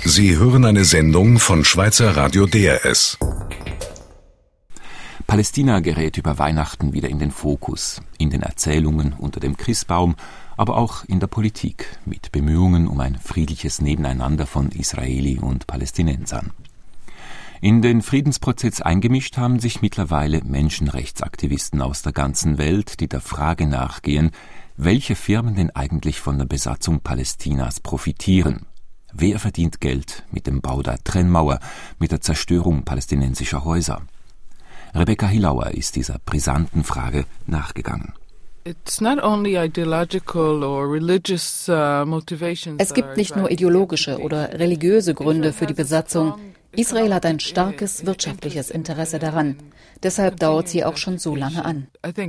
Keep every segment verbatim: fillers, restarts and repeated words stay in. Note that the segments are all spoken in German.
Sie hören eine Sendung von Schweizer Radio D R S. Palästina gerät über Weihnachten wieder in den Fokus, in den Erzählungen unter dem Christbaum, aber auch in der Politik, mit Bemühungen um ein friedliches Nebeneinander von Israeli und Palästinensern. In den Friedensprozess eingemischt haben sich mittlerweile Menschenrechtsaktivisten aus der ganzen Welt, die der Frage nachgehen, welche Firmen denn eigentlich von der Besatzung Palästinas profitieren. Wer verdient Geld mit dem Bau der Trennmauer, mit der Zerstörung palästinensischer Häuser? Rebecca Hilauer ist dieser brisanten Frage nachgegangen. Es gibt nicht nur ideologische oder religiöse Gründe für die Besatzung. Israel hat ein starkes wirtschaftliches Interesse daran. Deshalb dauert sie auch schon so lange an.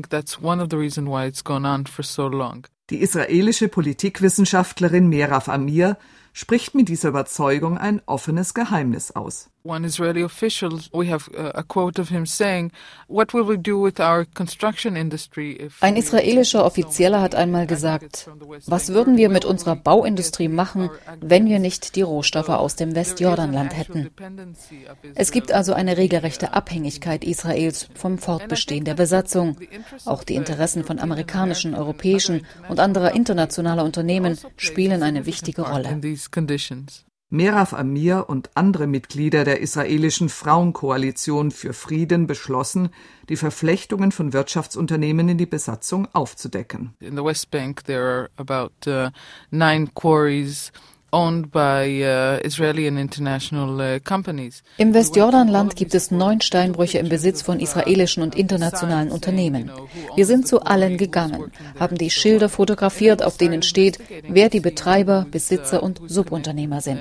Die israelische Politikwissenschaftlerin Meraf Amir spricht mit dieser Überzeugung ein offenes Geheimnis aus. One Israeli official, we have a quote of him saying, "What will we do with our construction industry if?" Ein israelischer Offizieller hat einmal gesagt: Was würden wir mit unserer Bauindustrie machen, wenn wir nicht die Rohstoffe aus dem Westjordanland hätten? Es gibt also eine regelrechte Abhängigkeit Israels vom Fortbestehen der Besatzung. Auch die Interessen von amerikanischen, europäischen und anderer internationaler Unternehmen spielen eine wichtige Rolle. Meraf Amir und andere Mitglieder der israelischen Frauenkoalition für Frieden beschlossen, die Verflechtungen von Wirtschaftsunternehmen in die Besatzung aufzudecken. In the West Bank there are about uh, nine quarries owned by uh, Israeli and international uh, companies. Im Westjordanland gibt es neun Steinbrüche im Besitz von israelischen und internationalen Unternehmen. Wir sind zu allen gegangen, haben die Schilder fotografiert, auf denen steht, wer die Betreiber, Besitzer und Subunternehmer sind.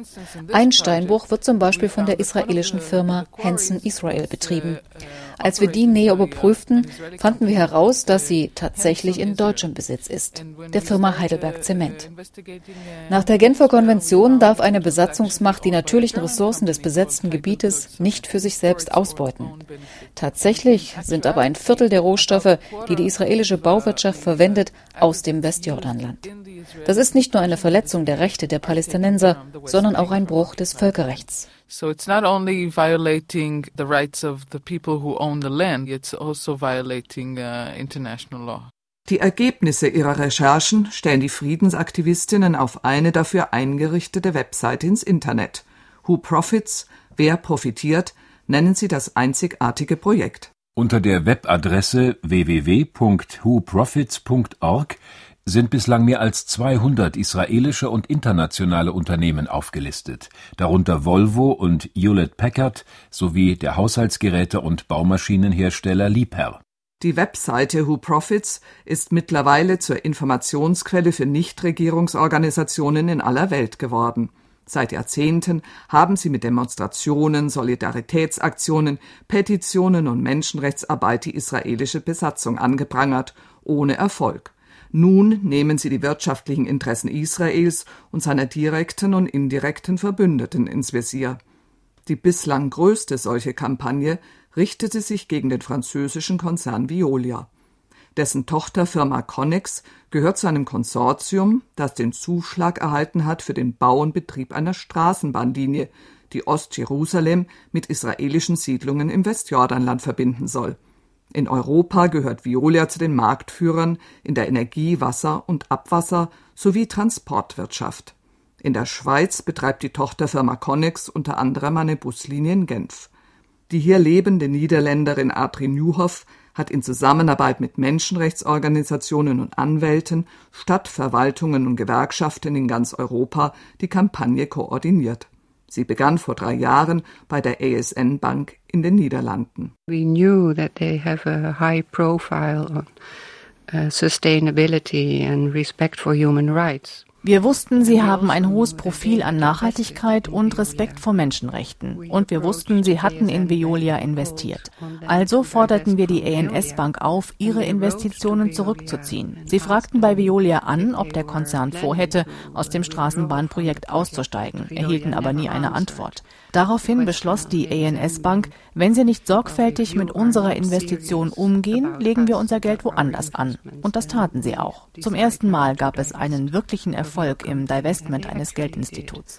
Ein Steinbruch wird zum Beispiel von der israelischen Firma Hanson Israel betrieben. Als wir die näher überprüften, fanden wir heraus, dass sie tatsächlich in deutschem Besitz ist, der Firma Heidelberg Zement. Nach der Genfer Konvention darf eine Besatzungsmacht die natürlichen Ressourcen des besetzten Gebietes nicht für sich selbst ausbeuten. Tatsächlich sind aber ein Viertel der Rohstoffe, die die israelische Bauwirtschaft verwendet, aus dem Westjordanland. Das ist nicht nur eine Verletzung der Rechte der Palästinenser, sondern auch ein Bruch des Völkerrechts. So it's not only violating the rights of the people who own the land, it's also violating uh, international law. Die Ergebnisse ihrer Recherchen stellen die Friedensaktivistinnen auf eine dafür eingerichtete Webseite ins Internet. Who Profits? Wer profitiert? Nennen sie das einzigartige Projekt. Unter der Webadresse w w w punkt who profits punkt org sind bislang mehr als zweihundert israelische und internationale Unternehmen aufgelistet, darunter Volvo und Hewlett-Packard sowie der Haushaltsgeräte- und Baumaschinenhersteller Liebherr. Die Webseite Who Profits ist mittlerweile zur Informationsquelle für Nichtregierungsorganisationen in aller Welt geworden. Seit Jahrzehnten haben sie mit Demonstrationen, Solidaritätsaktionen, Petitionen und Menschenrechtsarbeit die israelische Besatzung angeprangert, ohne Erfolg. Nun nehmen sie die wirtschaftlichen Interessen Israels und seiner direkten und indirekten Verbündeten ins Visier. Die bislang größte solche Kampagne richtete sich gegen den französischen Konzern Veolia. Dessen Tochterfirma Connex gehört zu einem Konsortium, das den Zuschlag erhalten hat für den Bau und Betrieb einer Straßenbahnlinie, die Ostjerusalem mit israelischen Siedlungen im Westjordanland verbinden soll. In Europa gehört Veolia zu den Marktführern in der Energie-, Wasser- und Abwasser- sowie Transportwirtschaft. In der Schweiz betreibt die Tochterfirma Connex unter anderem eine Buslinie in Genf. Die hier lebende Niederländerin Adrie Nieuwhof hat in Zusammenarbeit mit Menschenrechtsorganisationen und Anwälten, Stadtverwaltungen und Gewerkschaften in ganz Europa die Kampagne koordiniert. Sie begann vor drei Jahren bei der A S N Bank in den Niederlanden. We knew that they have a high profile on uh, sustainability and respect for human rights. Wir wussten, sie haben ein hohes Profil an Nachhaltigkeit und Respekt vor Menschenrechten. Und wir wussten, sie hatten in Veolia investiert. Also forderten wir die A N S-Bank auf, ihre Investitionen zurückzuziehen. Sie fragten bei Veolia an, ob der Konzern vorhätte, aus dem Straßenbahnprojekt auszusteigen, erhielten aber nie eine Antwort. Daraufhin beschloss die A N S-Bank, wenn sie nicht sorgfältig mit unserer Investition umgehen, legen wir unser Geld woanders an. Und das taten sie auch. Zum ersten Mal gab es einen wirklichen Erfolg im Divestment eines Geldinstituts.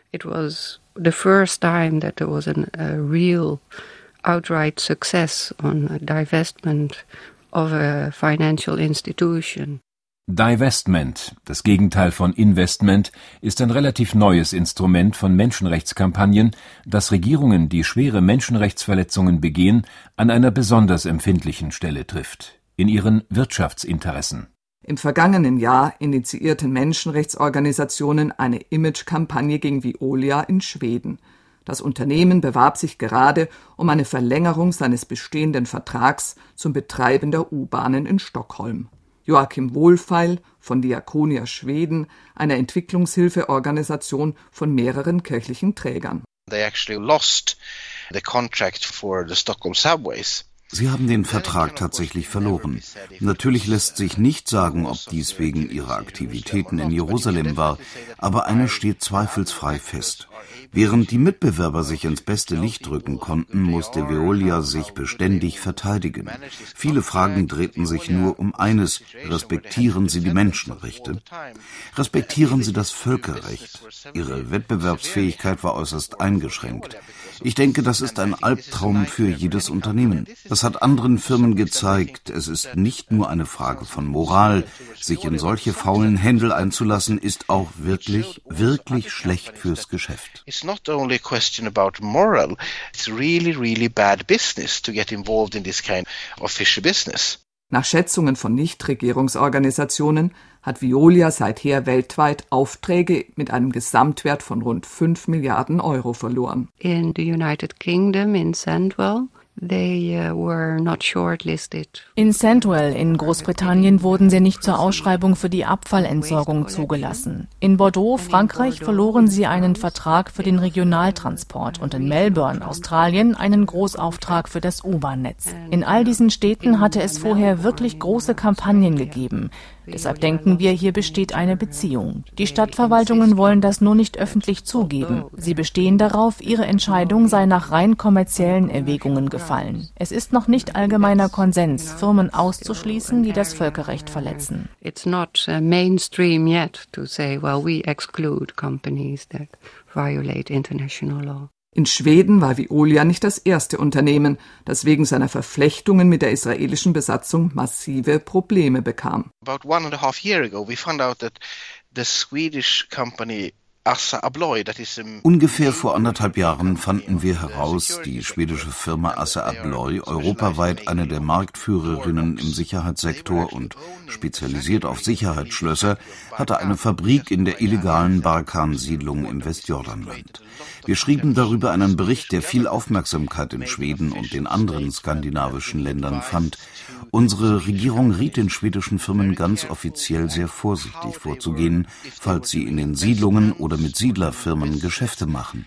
It was the first time that there was an, a real outright success on a divestment of a financial institution. Divestment, das Gegenteil von Investment, ist ein relativ neues Instrument von Menschenrechtskampagnen, das Regierungen, die schwere Menschenrechtsverletzungen begehen, an einer besonders empfindlichen Stelle trifft, in ihren Wirtschaftsinteressen. Im vergangenen Jahr initiierten Menschenrechtsorganisationen eine Imagekampagne gegen Veolia in Schweden. Das Unternehmen bewarb sich gerade um eine Verlängerung seines bestehenden Vertrags zum Betreiben der U-Bahnen in Stockholm. Joachim Wohlfeil von Diakonia Schweden, einer Entwicklungshilfeorganisation von mehreren kirchlichen Trägern. They actually lost the contract for the Stockholm subways. Sie haben den Vertrag tatsächlich verloren. Natürlich lässt sich nicht sagen, ob dies wegen ihrer Aktivitäten in Jerusalem war, aber eines steht zweifelsfrei fest. Während die Mitbewerber sich ins beste Licht rücken konnten, musste Veolia sich beständig verteidigen. Viele Fragen drehten sich nur um eines: Respektieren Sie die Menschenrechte? Respektieren Sie das Völkerrecht? Ihre Wettbewerbsfähigkeit war äußerst eingeschränkt. Ich denke, das ist ein Albtraum für jedes Unternehmen. Das hat anderen Firmen gezeigt, es ist nicht nur eine Frage von Moral. Sich in solche faulen Händel einzulassen, ist auch wirklich, wirklich schlecht fürs Geschäft. It's not only a question about moral, it's really, really bad business to get involved in this kind of fishy business. Nach Schätzungen von Nichtregierungsorganisationen hat Veolia seither weltweit Aufträge mit einem Gesamtwert von rund fünf Milliarden Euro verloren. In the United Kingdom, in Sandwell, they uh, were not shortlisted. In Sandwell in Großbritannien wurden sie nicht zur Ausschreibung für die Abfallentsorgung zugelassen. In Bordeaux, Frankreich, verloren sie einen Vertrag für den Regionaltransport und in Melbourne, Australien, einen Großauftrag für das U-Bahn-Netz. In all diesen Städten hatte es vorher wirklich große Kampagnen gegeben. Deshalb denken wir, hier besteht eine Beziehung. Die Stadtverwaltungen wollen das nur nicht öffentlich zugeben. Sie bestehen darauf, ihre Entscheidung sei nach rein kommerziellen Erwägungen gefallen. Es ist noch nicht allgemeiner Konsens, Firmen auszuschließen, die das Völkerrecht verletzen. It's not uh, mainstream yet to say, well, we exclude companies that violate international law. In Schweden war Veolia nicht das erste Unternehmen, das wegen seiner Verflechtungen mit der israelischen Besatzung massive Probleme bekam. About one and a half year ago, we found out that the Swedish company Assa Abloy, that is um, Ungefähr vor anderthalb Jahren fanden wir heraus, die schwedische Firma Assa Abloy, europaweit eine der Marktführerinnen im Sicherheitssektor und spezialisiert auf Sicherheitsschlösser, hatte eine Fabrik in der illegalen Barkan-Siedlung im Westjordanland. Wir schrieben darüber einen Bericht, der viel Aufmerksamkeit in Schweden und den anderen skandinavischen Ländern fand. Unsere Regierung riet den schwedischen Firmen ganz offiziell sehr vorsichtig vorzugehen, falls sie in den Siedlungen oder mit Siedlerfirmen Geschäfte machen.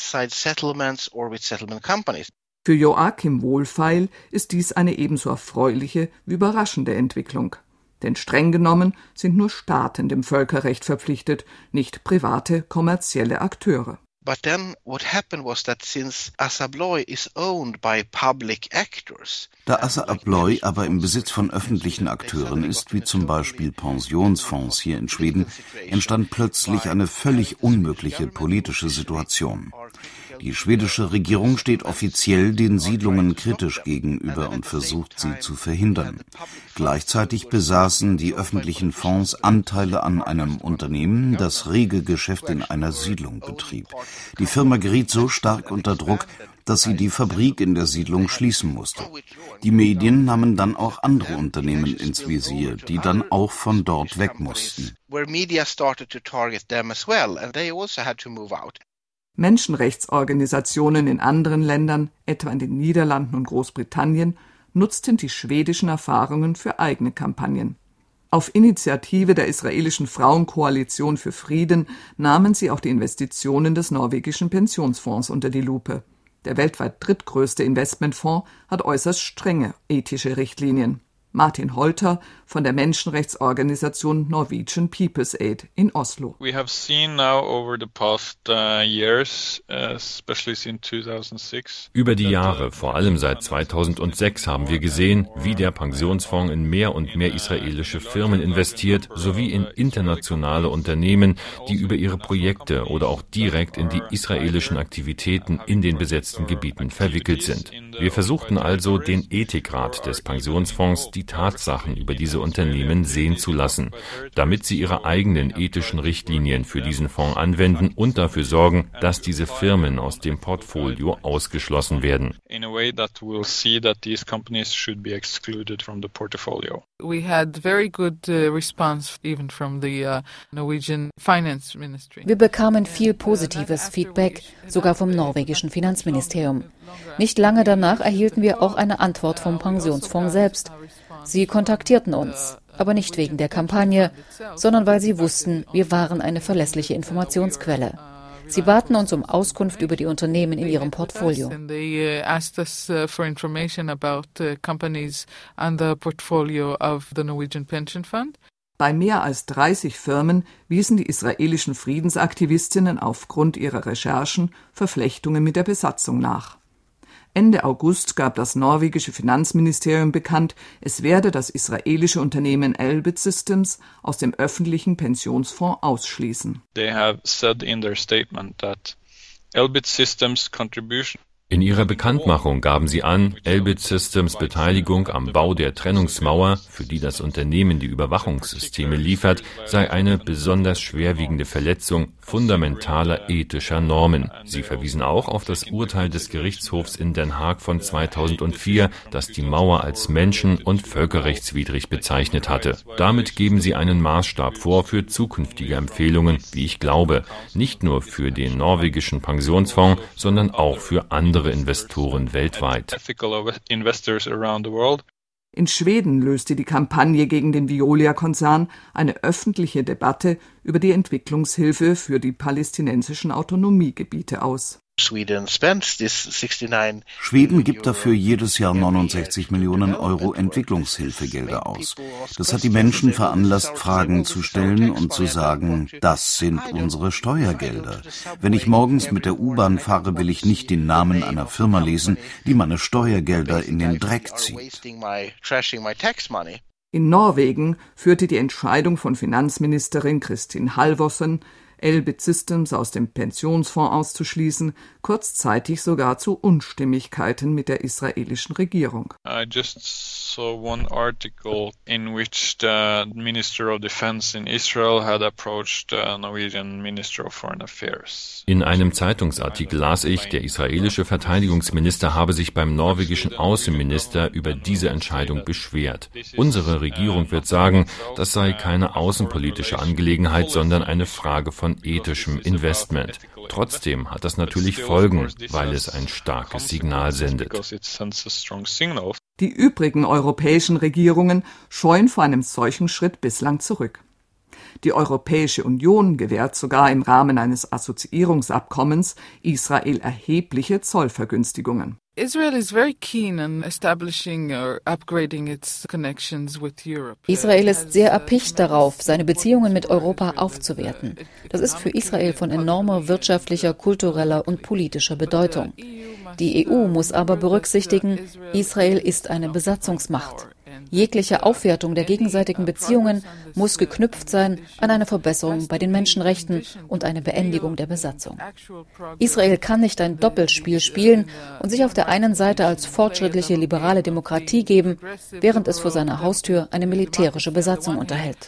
Für Joachim Wohlfeil ist dies eine ebenso erfreuliche wie überraschende Entwicklung. Denn streng genommen sind nur Staaten dem Völkerrecht verpflichtet, nicht private kommerzielle Akteure. But then what happened was that since Assa Abloy is owned by public actors. Da Assa Abloy aber im Besitz von öffentlichen Akteuren ist, wie zum Beispiel Pensionsfonds hier in Schweden, entstand plötzlich eine völlig unmögliche politische Situation. Die schwedische Regierung steht offiziell den Siedlungen kritisch gegenüber und versucht, sie zu verhindern. Gleichzeitig besaßen die öffentlichen Fonds Anteile an einem Unternehmen, das rege Geschäft in einer Siedlung betrieb. Die Firma geriet so stark unter Druck, dass sie die Fabrik in der Siedlung schließen musste. Die Medien nahmen dann auch andere Unternehmen ins Visier, die dann auch von dort weg mussten. Menschenrechtsorganisationen in anderen Ländern, etwa in den Niederlanden und Großbritannien, nutzten die schwedischen Erfahrungen für eigene Kampagnen. Auf Initiative der israelischen Frauenkoalition für Frieden nahmen sie auch die Investitionen des norwegischen Pensionsfonds unter die Lupe. Der weltweit drittgrößte Investmentfonds hat äußerst strenge ethische Richtlinien. Martin Holter von der Menschenrechtsorganisation Norwegian People's Aid in Oslo. We have seen now over the past uh, years, uh, especially since two thousand six. Über die Jahre, vor allem seit zweitausendsechs, haben wir gesehen, wie der Pensionsfonds in mehr und mehr israelische Firmen investiert, sowie in internationale Unternehmen, die über ihre Projekte oder auch direkt in die israelischen Aktivitäten in den besetzten Gebieten verwickelt sind. Wir versuchten also, den Ethikrat des Pensionsfonds die Tatsachen über diese Unternehmen sehen zu lassen, damit sie ihre eigenen ethischen Richtlinien für diesen Fonds anwenden und dafür sorgen, dass diese Firmen aus dem Portfolio ausgeschlossen werden. We had very good uh, response even from the uh, Norwegian Finance Ministry. Wir bekamen viel positives Feedback, sogar vom norwegischen Finanzministerium. Nicht lange danach erhielten wir auch eine Antwort vom Pensionsfonds selbst. Sie kontaktierten uns, aber nicht wegen der Kampagne, sondern weil sie wussten, wir waren eine verlässliche Informationsquelle. Sie baten uns um Auskunft über die Unternehmen in ihrem Portfolio. Bei mehr als dreißig Firmen wiesen die israelischen Friedensaktivistinnen aufgrund ihrer Recherchen Verflechtungen mit der Besatzung nach. Ende August gab das norwegische Finanzministerium bekannt, es werde das israelische Unternehmen Elbit Systems aus dem öffentlichen Pensionsfonds ausschließen. They have said in their statement that Elbit Systems contribution In ihrer Bekanntmachung gaben sie an, Elbit Systems Beteiligung am Bau der Trennungsmauer, für die das Unternehmen die Überwachungssysteme liefert, sei eine besonders schwerwiegende Verletzung fundamentaler ethischer Normen. Sie verwiesen auch auf das Urteil des Gerichtshofs in Den Haag von zweitausendvier, das die Mauer als menschen- und völkerrechtswidrig bezeichnet hatte. Damit geben sie einen Maßstab vor für zukünftige Empfehlungen, wie ich glaube, nicht nur für den norwegischen Pensionsfonds, sondern auch für andere Investoren weltweit. In Schweden löste die Kampagne gegen den Veolia-Konzern eine öffentliche Debatte über die Entwicklungshilfe für die palästinensischen Autonomiegebiete aus. Schweden gibt dafür jedes Jahr neunundsechzig Millionen Euro Entwicklungshilfegelder aus. Das hat die Menschen veranlasst, Fragen zu stellen und zu sagen, das sind unsere Steuergelder. Wenn ich morgens mit der U-Bahn fahre, will ich nicht den Namen einer Firma lesen, die meine Steuergelder in den Dreck zieht. In Norwegen führte die Entscheidung von Finanzministerin Kristin Halvorsen, Elbit Systems aus dem Pensionsfonds auszuschließen, kurzzeitig sogar zu Unstimmigkeiten mit der israelischen Regierung. I just saw one article in which the Minister of Defense in Israel had approached the Norwegian Minister of Foreign Affairs. In einem Zeitungsartikel las ich, der israelische Verteidigungsminister habe sich beim norwegischen Außenminister über diese Entscheidung beschwert. Unsere Regierung wird sagen, das sei keine außenpolitische Angelegenheit, sondern eine Frage von von ethischem Investment. Trotzdem hat das natürlich Folgen, weil es ein starkes Signal sendet. Die übrigen europäischen Regierungen scheuen vor einem solchen Schritt bislang zurück. Die Europäische Union gewährt sogar im Rahmen eines Assoziierungsabkommens Israel erhebliche Zollvergünstigungen. Israel is very keen on establishing or upgrading its connections with Europe. Israel ist sehr erpicht darauf, seine Beziehungen mit Europa aufzuwerten. Das ist für Israel von enormer wirtschaftlicher, kultureller und politischer Bedeutung. Die E U muss aber berücksichtigen, Israel ist eine Besatzungsmacht. Jegliche Aufwertung der gegenseitigen Beziehungen muss geknüpft sein an eine Verbesserung bei den Menschenrechten und eine Beendigung der Besatzung. Israel kann nicht ein Doppelspiel spielen und sich auf der einen Seite als fortschrittliche liberale Demokratie geben, während es vor seiner Haustür eine militärische Besatzung unterhält.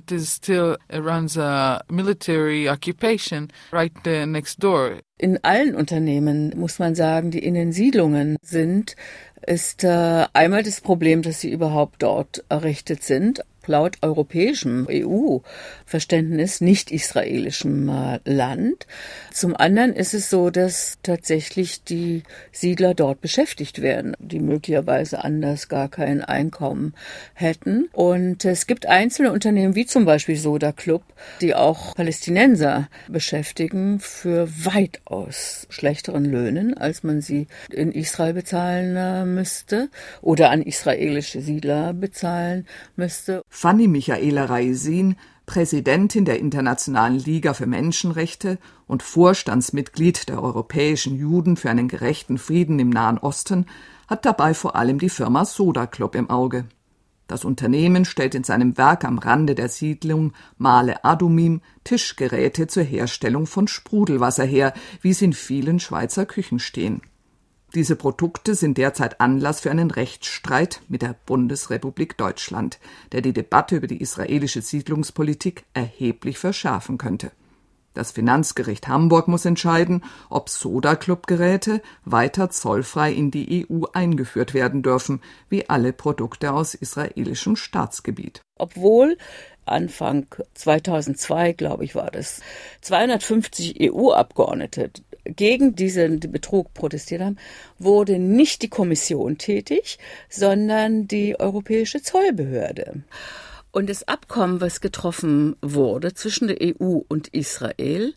In allen Unternehmen, muss man sagen, die in den Siedlungen sind, ist äh, einmal das Problem, dass sie überhaupt dort errichtet sind. laut europäischem E U-Verständnis nicht israelischem äh, Land. Zum anderen ist es so, dass tatsächlich die Siedler dort beschäftigt werden, die möglicherweise anders gar kein Einkommen hätten. Und es gibt einzelne Unternehmen, wie zum Beispiel Soda Club, die auch Palästinenser beschäftigen für weitaus schlechteren Löhnen, als man sie in Israel bezahlen äh, müsste oder an israelische Siedler bezahlen müsste. Fanny Michaela Raisin, Präsidentin der Internationalen Liga für Menschenrechte und Vorstandsmitglied der Europäischen Juden für einen gerechten Frieden im Nahen Osten, hat dabei vor allem die Firma Soda Club im Auge. Das Unternehmen stellt in seinem Werk am Rande der Siedlung Male Adumim Tischgeräte zur Herstellung von Sprudelwasser her, wie sie in vielen Schweizer Küchen stehen. Diese Produkte sind derzeit Anlass für einen Rechtsstreit mit der Bundesrepublik Deutschland, der die Debatte über die israelische Siedlungspolitik erheblich verschärfen könnte. Das Finanzgericht Hamburg muss entscheiden, ob Soda-Club-Geräte weiter zollfrei in die E U eingeführt werden dürfen, wie alle Produkte aus israelischem Staatsgebiet. Obwohl Anfang zweitausendzwei, glaube ich, war das, zweihundertfünfzig E U-Abgeordnete gegen diesen Betrug protestiert haben, wurde nicht die Kommission tätig, sondern die Europäische Zollbehörde. Und das Abkommen, was getroffen wurde zwischen der E U und Israel,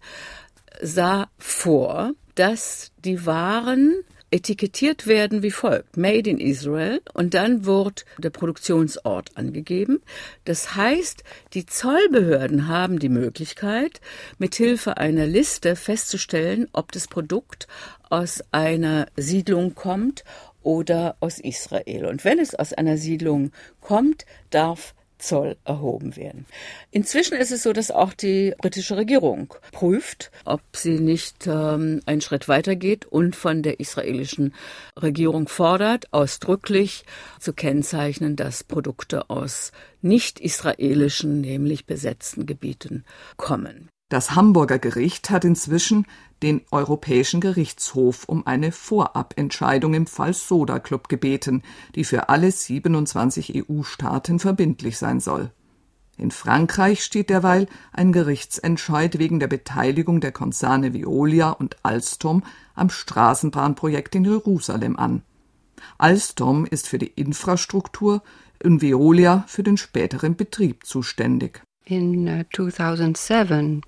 sah vor, dass die Waren etikettiert werden wie folgt: Made in Israel, und dann wird der Produktionsort angegeben. Das heißt, die Zollbehörden haben die Möglichkeit, mithilfe einer Liste festzustellen, ob das Produkt aus einer Siedlung kommt oder aus Israel. Und wenn es aus einer Siedlung kommt, darf Zoll erhoben werden. Inzwischen ist es so, dass auch die britische Regierung prüft, ob sie nicht ähm, einen Schritt weitergeht und von der israelischen Regierung fordert, ausdrücklich zu kennzeichnen, dass Produkte aus nicht-israelischen, nämlich besetzten Gebieten kommen. Das Hamburger Gericht hat inzwischen den Europäischen Gerichtshof um eine Vorabentscheidung im Fall Soda Club gebeten, die für alle siebenundzwanzig E U-Staaten verbindlich sein soll. In Frankreich steht derweil ein Gerichtsentscheid wegen der Beteiligung der Konzerne Veolia und Alstom am Straßenbahnprojekt in Jerusalem an. Alstom ist für die Infrastruktur und Veolia für den späteren Betrieb zuständig. In uh, two thousand seven,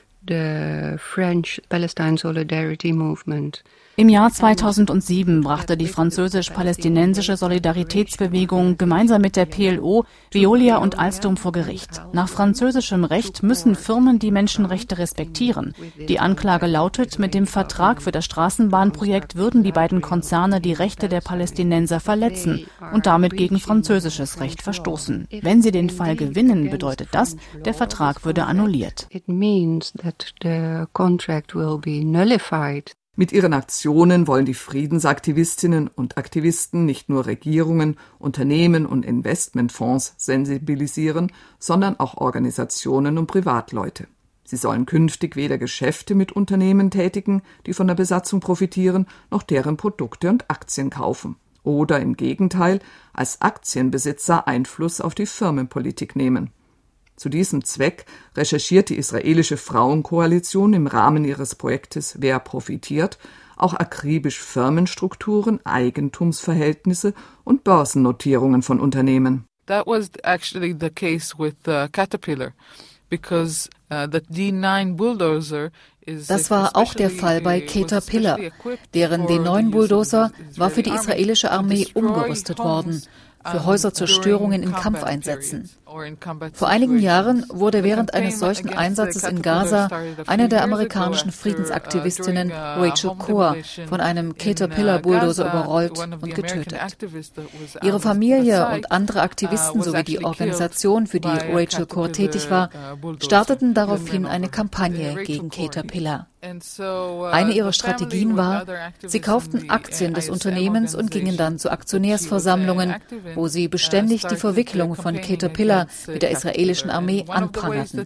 the French Palestine Solidarity Movement. Im Jahr zweitausendsieben brachte die französisch-palästinensische Solidaritätsbewegung gemeinsam mit der P L O Veolia und Alstom vor Gericht. Nach französischem Recht müssen Firmen die Menschenrechte respektieren. Die Anklage lautet, mit dem Vertrag für das Straßenbahnprojekt würden die beiden Konzerne die Rechte der Palästinenser verletzen und damit gegen französisches Recht verstoßen. Wenn sie den Fall gewinnen, bedeutet das, der Vertrag würde annulliert. It means that the contract will be nullified. Mit ihren Aktionen wollen die Friedensaktivistinnen und Aktivisten nicht nur Regierungen, Unternehmen und Investmentfonds sensibilisieren, sondern auch Organisationen und Privatleute. Sie sollen künftig weder Geschäfte mit Unternehmen tätigen, die von der Besatzung profitieren, noch deren Produkte und Aktien kaufen. Oder im Gegenteil, als Aktienbesitzer Einfluss auf die Firmenpolitik nehmen. Zu diesem Zweck recherchiert die israelische Frauenkoalition im Rahmen ihres Projektes Wer profitiert auch akribisch Firmenstrukturen, Eigentumsverhältnisse und Börsennotierungen von Unternehmen. That was actually the case with uh, Caterpillar, because uh, the D nine bulldozer. Das war auch der Fall bei Caterpillar. Deren D neun Bulldozer war für die israelische Armee umgerüstet worden, für Häuserzerstörungen in Kampfeinsätzen. Vor einigen Jahren wurde während eines solchen Einsatzes in Gaza eine der amerikanischen Friedensaktivistinnen, Rachel Corr, von einem Caterpillar-Bulldozer überrollt und getötet. Ihre Familie und andere Aktivisten sowie die Organisation, für die Rachel Corr tätig war, starteten daraufhin eine Kampagne gegen Caterpillar. Eine ihrer Strategien war, sie kauften Aktien des Unternehmens und gingen dann zu Aktionärsversammlungen, wo sie beständig die Verwicklung von Caterpillar Partner mit der israelischen Armee anprangerten.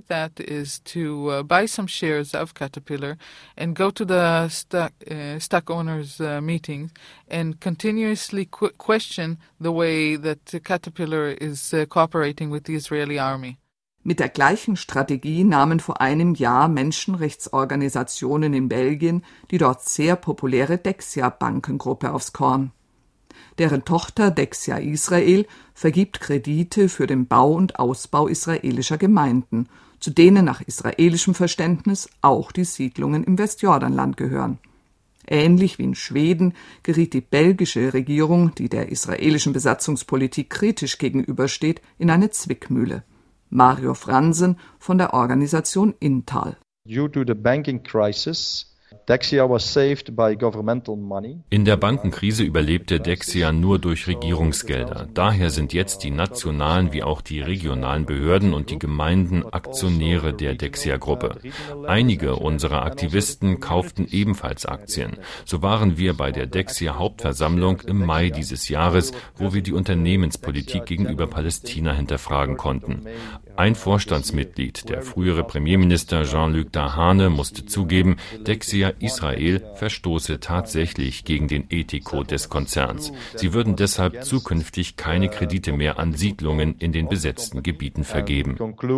Stock owners uh, meetings and continuously qu- question the way that Caterpillar is uh, cooperating with the Israeli army. Mit der gleichen Strategie nahmen vor einem Jahr Menschenrechtsorganisationen in Belgien die dort sehr populäre Dexia-Bankengruppe aufs Korn. Deren Tochter Dexia Israel vergibt Kredite für den Bau und Ausbau israelischer Gemeinden, zu denen nach israelischem Verständnis auch die Siedlungen im Westjordanland gehören. Ähnlich wie in Schweden geriet die belgische Regierung, die der israelischen Besatzungspolitik kritisch gegenübersteht, in eine Zwickmühle. Mario Franzen von der Organisation Intal. Due to the banking crisis, Dexia was saved by governmental money. In der Bankenkrise überlebte Dexia nur durch Regierungsgelder. Daher sind jetzt die nationalen wie auch die regionalen Behörden und die Gemeinden Aktionäre der Dexia-Gruppe. Einige unserer Aktivisten kauften ebenfalls Aktien. So waren wir bei der Dexia-Hauptversammlung im Mai dieses Jahres, wo wir die Unternehmenspolitik gegenüber Palästina hinterfragen konnten. Ein Vorstandsmitglied, der frühere Premierminister Jean-Luc Dahane, musste zugeben, Dexia Israel verstoße tatsächlich gegen den Ethikcode des Konzerns. Sie würden deshalb zukünftig keine Kredite mehr an Siedlungen in den besetzten Gebieten vergeben.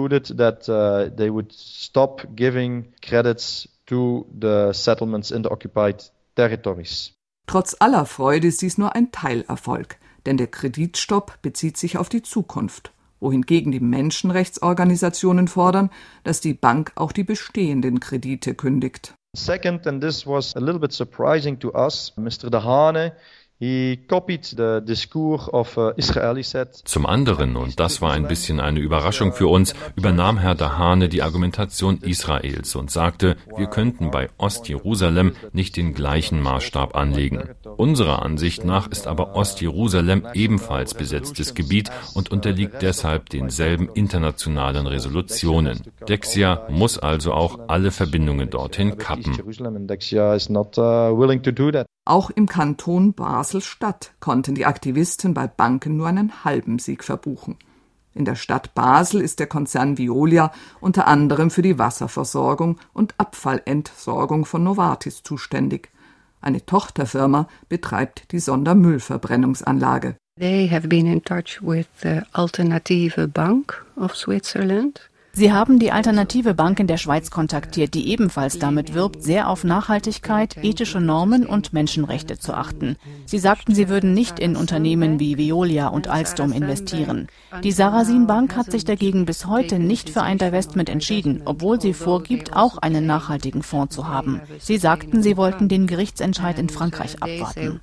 Trotz aller Freude ist dies nur ein Teilerfolg, denn der Kreditstopp bezieht sich auf die Zukunft, wohingegen die Menschenrechtsorganisationen fordern, dass die Bank auch die bestehenden Kredite kündigt. Second, and this was a little bit surprising to us, Mister Dahane, he copied the discourse of uh, Israeli said. Zum anderen, und das war ein bisschen eine Überraschung für uns, übernahm Herr Dahane die Argumentation Israels und sagte, wir könnten bei Ostjerusalem nicht den gleichen Maßstab anlegen. Unserer Ansicht nach ist aber Ostjerusalem ebenfalls besetztes Gebiet und unterliegt deshalb denselben internationalen Resolutionen. Dexia muss also auch alle Verbindungen dorthin kappen. Auch im Kanton Basel-Stadt konnten die Aktivisten bei Banken nur einen halben Sieg verbuchen. In der Stadt Basel ist der Konzern Veolia unter anderem für die Wasserversorgung und Abfallentsorgung von Novartis zuständig. Eine Tochterfirma betreibt die Sondermüllverbrennungsanlage. They have been in touch with the Alternative Bank of Switzerland. Sie haben die Alternative Bank in der Schweiz kontaktiert, die ebenfalls damit wirbt, sehr auf Nachhaltigkeit, ethische Normen und Menschenrechte zu achten. Sie sagten, sie würden nicht in Unternehmen wie Veolia und Alstom investieren. Die Sarasin Bank hat sich dagegen bis heute nicht für ein Divestment entschieden, obwohl sie vorgibt, auch einen nachhaltigen Fonds zu haben. Sie sagten, sie wollten den Gerichtsentscheid in Frankreich abwarten.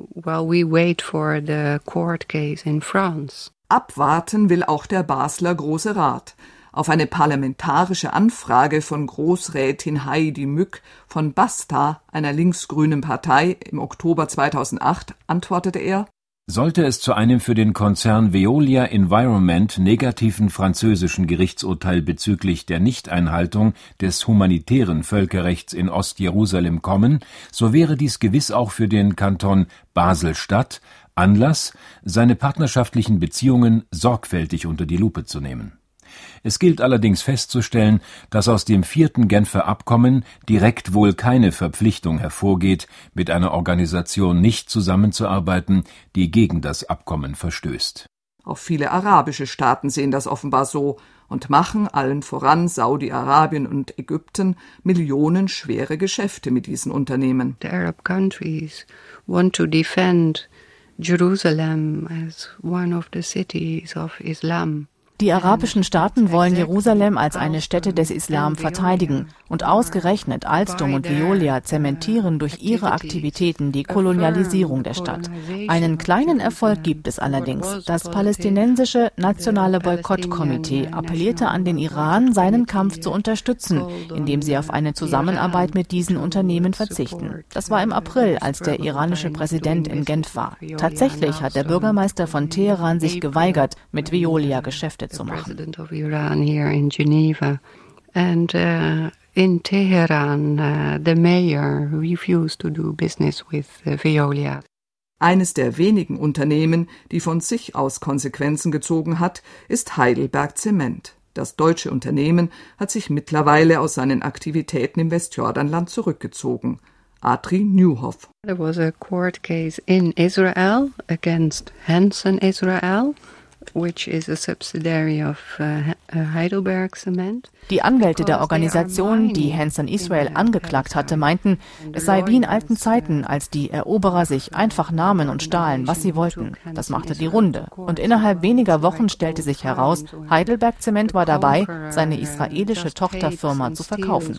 Abwarten will auch der Basler Große Rat. Auf eine parlamentarische Anfrage von Großrätin Heidi Mück von Basta, einer linksgrünen Partei, im Oktober zweitausendacht antwortete er: Sollte es zu einem für den Konzern Veolia Environment negativen französischen Gerichtsurteil bezüglich der Nichteinhaltung des humanitären Völkerrechts in Ostjerusalem kommen, so wäre dies gewiss auch für den Kanton Basel-Stadt Anlass, seine partnerschaftlichen Beziehungen sorgfältig unter die Lupe zu nehmen. Es gilt allerdings festzustellen, dass aus dem vierten Genfer Abkommen direkt wohl keine Verpflichtung hervorgeht, mit einer Organisation nicht zusammenzuarbeiten, die gegen das Abkommen verstößt. Auch viele arabische Staaten sehen das offenbar so und machen, allen voran Saudi-Arabien und Ägypten, millionenschwere Geschäfte mit diesen Unternehmen. The Arab countries want to defend Jerusalem as one of the cities of Islam. Die arabischen Staaten wollen Jerusalem als eine Stätte des Islam verteidigen. Und ausgerechnet Alstom und Veolia zementieren durch ihre Aktivitäten die Kolonialisierung der Stadt. Einen kleinen Erfolg gibt es allerdings. Das palästinensische Nationale Boykottkomitee appellierte an den Iran, seinen Kampf zu unterstützen, indem sie auf eine Zusammenarbeit mit diesen Unternehmen verzichten. Das war im April, als der iranische Präsident in Genf war. Tatsächlich hat der Bürgermeister von Teheran sich geweigert, mit Veolia Geschäfte zu machen. And uh, in Teheran, uh, the mayor refused to do business with uh, Veolia. Eines der wenigen Unternehmen, die von sich aus Konsequenzen gezogen hat, ist Heidelberg Zement. Das deutsche Unternehmen hat sich mittlerweile aus seinen Aktivitäten im Westjordanland zurückgezogen. Adri Nieuwhof. There was a court case in Israel against Hanson Israel, which is a subsidiary of uh, Heidelberg Cement. Die Anwälte der Organisation, die Hanson Israel angeklagt hatte, meinten, es sei wie in alten Zeiten, als die Eroberer sich einfach nahmen und stahlen, was sie wollten. Das machte die Runde. Und innerhalb weniger Wochen stellte sich heraus, Heidelberg Zement war dabei, seine israelische Tochterfirma zu verkaufen.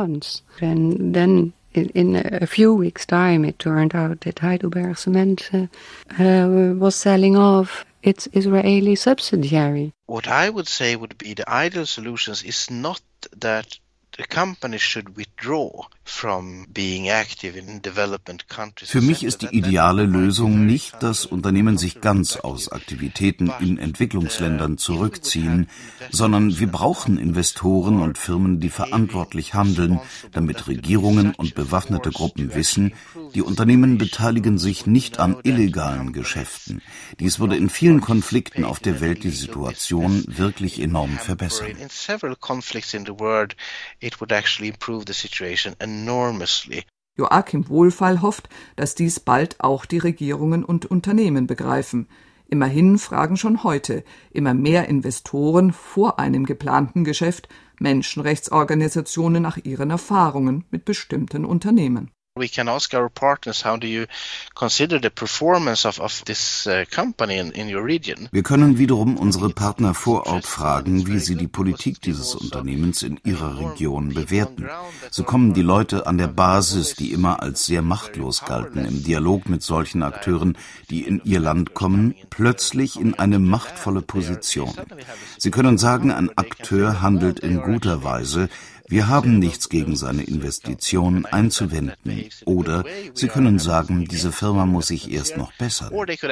In a few weeks' time, it turned out that Heidelberg Cement uh, uh, was selling off its Israeli subsidiary. What I would say would be the ideal solutions is not that the company should withdraw from being active in development countries. Für mich ist die ideale Lösung nicht, dass Unternehmen sich ganz aus Aktivitäten in Entwicklungsländern zurückziehen, sondern wir brauchen Investoren und Firmen, die verantwortlich handeln, damit Regierungen und bewaffnete Gruppen wissen, die Unternehmen beteiligen sich nicht an illegalen Geschäften. Dies würde in vielen Konflikten auf der Welt die Situation wirklich enorm verbessern. In several conflicts in the world, it would actually improve the situation enormously. Joachim Wohlfeil hofft, dass dies bald auch die Regierungen und Unternehmen begreifen. Immerhin fragen schon heute immer mehr Investoren vor einem geplanten Geschäft Menschenrechtsorganisationen nach ihren Erfahrungen mit bestimmten Unternehmen. We can ask our partners, how do you consider the performance of, of this uh, company in, in your region? Wir können wiederum unsere Partner vor Ort fragen, wie sie die Politik dieses Unternehmens in ihrer Region bewerten. So kommen die Leute an der Basis, die immer als sehr machtlos galten, im Dialog mit solchen Akteuren, die in ihr Land kommen, plötzlich in eine machtvolle Position. Sie können sagen, ein Akteur handelt in guter Weise, wir haben nichts gegen seine Investitionen einzuwenden. Oder sie können sagen, diese Firma muss sich erst noch bessern.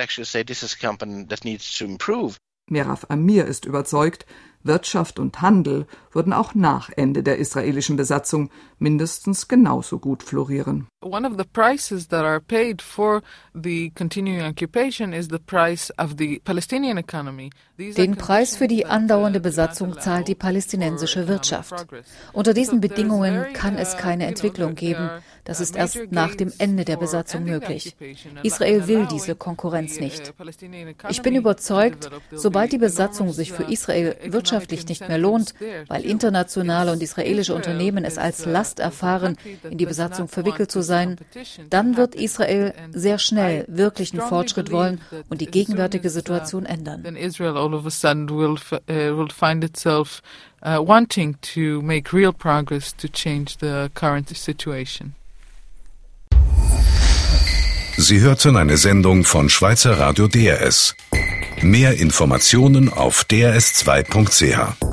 Meraf Amir ist überzeugt, Wirtschaft und Handel würden auch nach Ende der israelischen Besatzung mindestens genauso gut florieren. One of the prices that are paid for the continuing occupation is the price of the Palestinian economy. Den Preis für die andauernde Besatzung zahlt die palästinensische Wirtschaft. Unter diesen Bedingungen kann es keine Entwicklung geben. Das ist erst nach dem Ende der Besatzung möglich. Israel will diese Konkurrenz nicht. Ich bin überzeugt, sobald die Besatzung sich für Israel wirtschaftlich nicht mehr lohnt, weil internationale und israelische Unternehmen es als Last erfahren, in die Besatzung verwickelt zu sein, dann wird Israel sehr schnell wirklichen Fortschritt wollen und die gegenwärtige Situation ändern. All of a sudden will uh, will find itself uh, wanting to make real progress to change the current situation. Sie hörten eine Sendung von Schweizer Radio D R S. Mehr Informationen auf d r s zwei punkt c h.